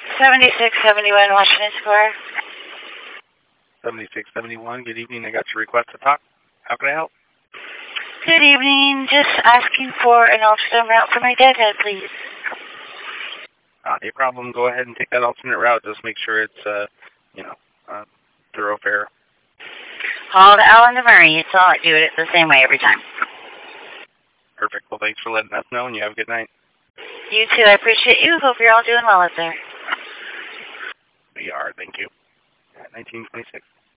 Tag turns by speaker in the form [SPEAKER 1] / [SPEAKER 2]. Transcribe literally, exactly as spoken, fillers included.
[SPEAKER 1] seventy-six seventy-one Washington Square.
[SPEAKER 2] seventy-six seventy-one, good evening. I got your request to talk. How can I help?
[SPEAKER 1] Good evening. Just asking for an alternate route for my deadhead, please.
[SPEAKER 2] Not a problem. Go ahead and take that alternate route. Just make sure it's, uh, you know, uh, thoroughfare.
[SPEAKER 1] Call to Allen to Murray. It's all I do it the same way every time.
[SPEAKER 2] Perfect. Well, thanks for letting us know, and you have a good night.
[SPEAKER 1] You too. I appreciate you. Hope you're all doing well out there.
[SPEAKER 2] We are. Thank you. nineteen twenty-six.